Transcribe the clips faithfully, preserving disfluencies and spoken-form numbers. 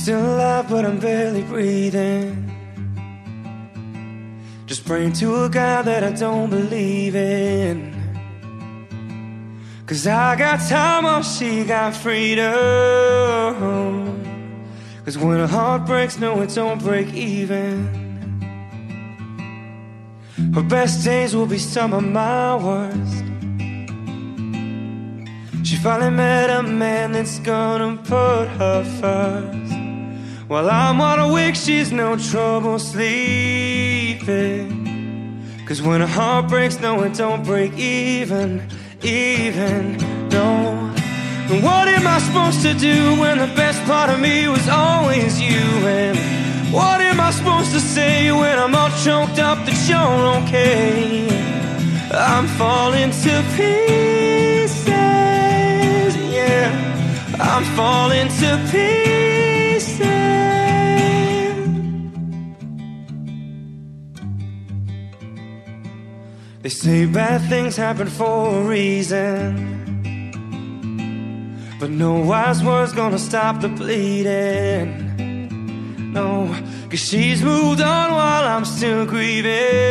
still alive, but I'm barely breathing. Just praying to a God that I don't believe in. Cause I got time while she got freedom. Cause when a heart breaks, no, it don't break even. Her best days will be some of my worst. She finally met a man that's gonna put her first. While I'm wide awake, she's no trouble sleeping. Cause when a heart breaks, no, it don't break even, even, no. And what am I supposed to do when the best part of me was always you? And what am I supposed to say when I'm all choked up that you're okay? I'm falling to pieces, yeah, I'm falling to pieces. They say bad things happen for a reason, but no wise word's gonna stop the bleeding. No, cause she's moved on while I'm still grieving.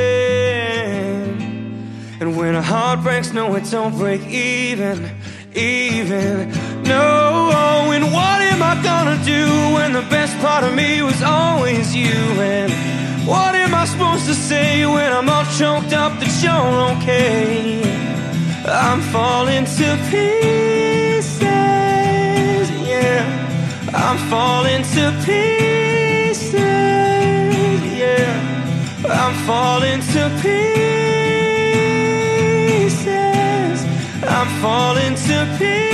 And when a heart breaks, no, it don't break even, even, no. And what am I gonna do when the best part of me was always you? And what am I supposed to say when I'm all choked up that you're okay? I'm falling to pieces, yeah, I'm falling to pieces, yeah, I'm falling to pieces, I'm falling to pieces.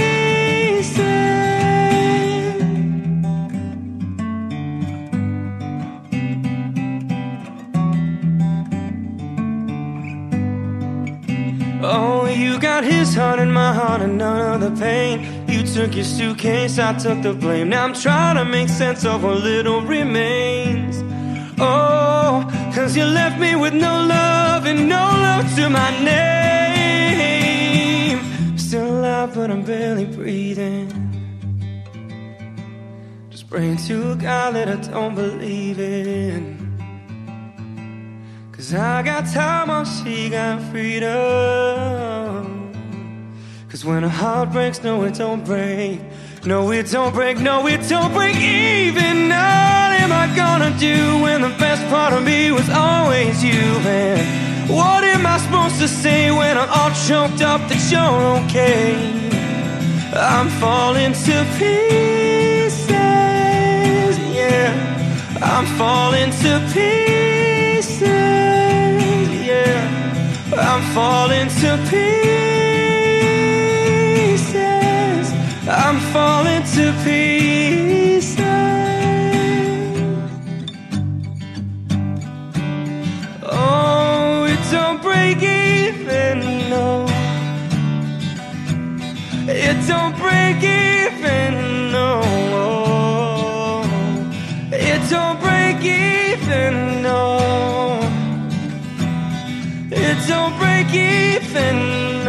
Oh, you got his heart and my heart and none of the pain. You took your suitcase, I took the blame. Now I'm trying to make sense of what little remains. Oh, cause you left me with no love and no love to my name. Still alive, but I'm barely breathing. Just praying to a God that I don't believe in. Cause I got time while she got freedom. Cause when a heart breaks, no, it don't break. No, it don't break, no, it don't break even. What am I gonna do when the best part of me was always you? And what am I supposed to say when I'm all choked up that you're okay? I'm falling to pieces, yeah, I'm falling to pieces, yeah, I'm falling to pieces, I'm falling to pieces. Oh, it don't break even, no, it don't break even, no, it don't break even, no, it don't break even,